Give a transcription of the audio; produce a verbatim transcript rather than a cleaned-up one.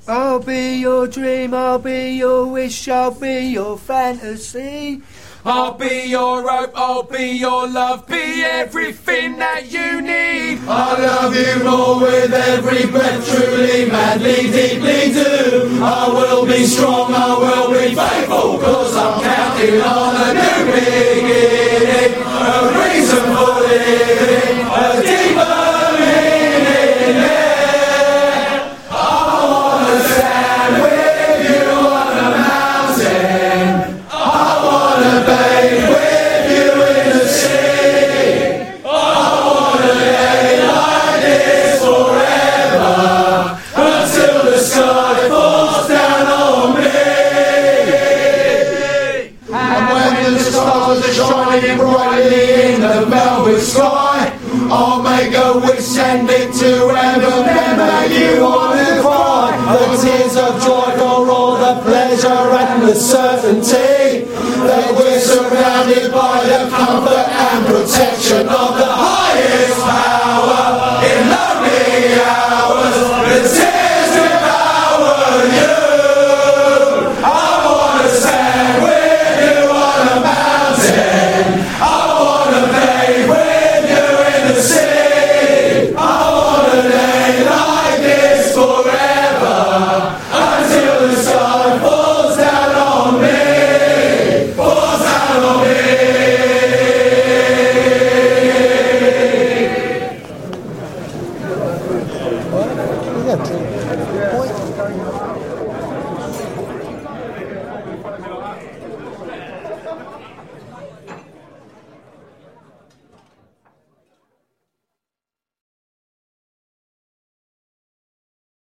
I'll be your dream, I'll be your wish, I'll be your fantasy. I'll be your hope, I'll be your love, be everything that you need. I love you more with every breath, truly, madly, deeply do. I will be strong, I will be faithful, cause I'm counting on a new beginning, a reason for living, a deeper meaning. I wanna stand with you on a mountain, I wanna bathe with you in the sea, I wanna lay like this forever, until the sky falls down on me. And when the stars are shining brightly in the velvet sky, I'll make a wish and it to heaven, then make you wanna cry. The tears of joy for all the pleasure and the certainty.